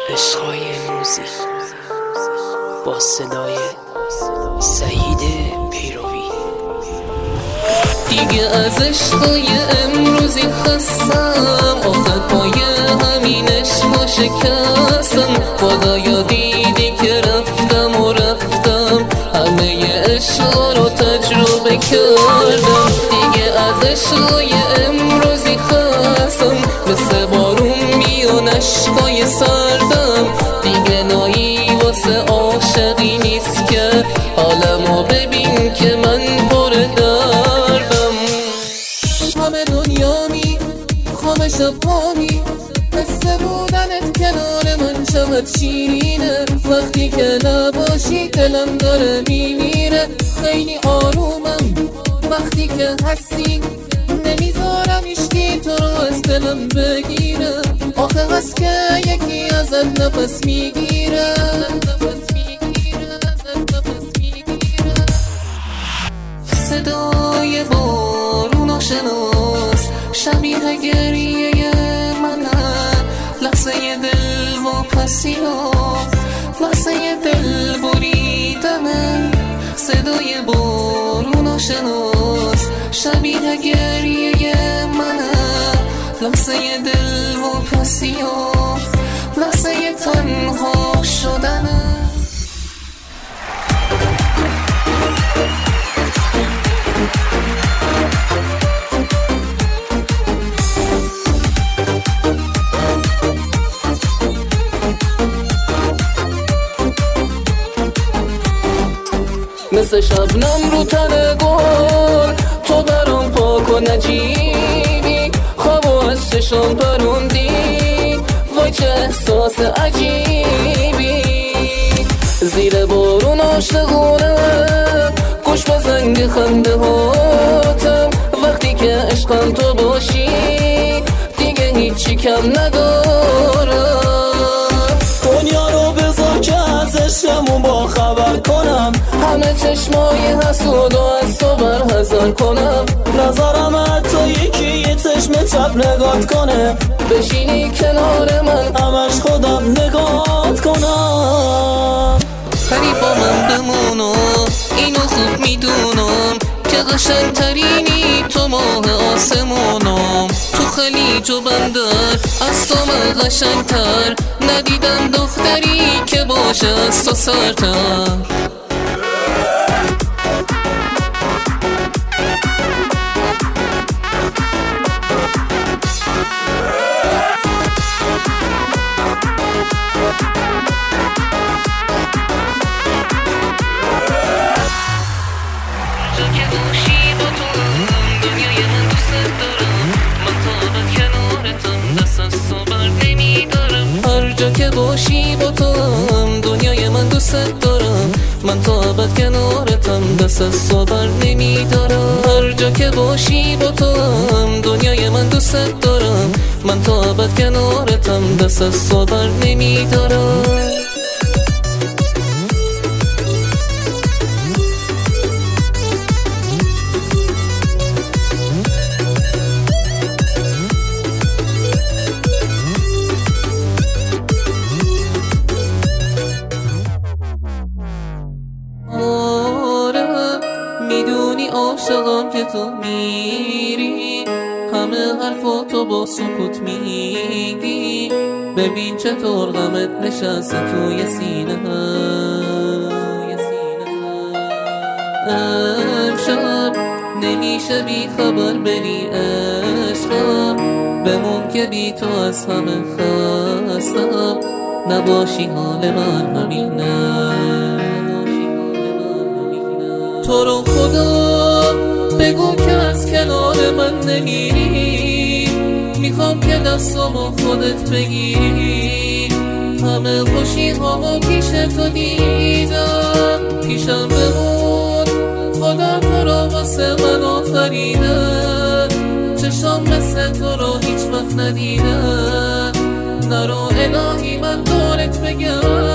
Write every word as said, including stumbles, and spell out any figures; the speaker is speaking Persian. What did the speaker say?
عشقای امروزی با صدای سعید پیروی. دیگه از عشقای امروزی خستم، آخه پای همین عشقا شکستم. خدایا دیدی که رفتم و رفتم، همه عشقا رو تجربه کردم. دیگه از عشقای امروزی خستم، مثل بارون میان عشقای سردم. دیگه نایی واسه عاشقی نیست که حالمو ببین که من پر دردم. همه دنیامی خواب شبامی، مثل بودنت کنار من شبت شیرینه. وقتی که نباشی دلم داره میمیره. خیلی آرومم وقتی که هستی، نمیذارم هیچکی تو رو از دلم بگیره. آخه هست که یکی ازت نفس میگیره. صدای بارون و شناس شبیه گریه منه. لحظه دل و پسینا، لحظه دل بریدمه. صدای بارون و شناس شبیه گریه منه. لحظه دل و پسینا، لحظه تنها شدنه. مثل شبنم رو تن گل، تو برام پاک و نجیبی. خوابو از چشم پروندی، وای چه احساس عجیبی. زیر بارون عاشقونه گوش به زنگ خنده هاتم. وقتی که عشقم تو باشی دیگه هیچی کم ندارم. دنیا رو بذار که از عشقمون با خبر کنم. همه چشمای حسود و از تو برحذر کنم. نظرم حتی یکی یه چشم چپ نگات کنه. بشینی کنار من همش خودم نگات کنم. پری با من بمونو، اینو خوب میدونم که قشنگ ترینی تو ماه آسمونم. تو خلیج و بندر از تو من قشنگ تر، ندیدم دختری که باشه از تو سرتر. هر جا که باشی با تو هم دنیای من دوست دارم. من تا ابد کنارتم دست از تو بر نمیدارم. هر جا که باشی با تو هم دنیای من دوست دارم. من تا ابد کنارتم دست از تو بر نمیدارم. میدونی عاشقم که تو میری، همه حرفاتو با سکوت میگی. ببین چطور غمت نشسته توی سینه. امشب نمیشه بی خبر بری عشقم. بمون که بی تو از همه خستم. نباشی حال من همینه. تو رو خدا بگو که از کنار من نمیری. میخوام که دستامو خودت بگیری. همه خوشی هامو پیش تو دیدم. پیشم بمون، خدا تو رو واسه من آفریده. چشام مثل تو رو هیچ وقت ندیده. نرو الهی من دارت بگم،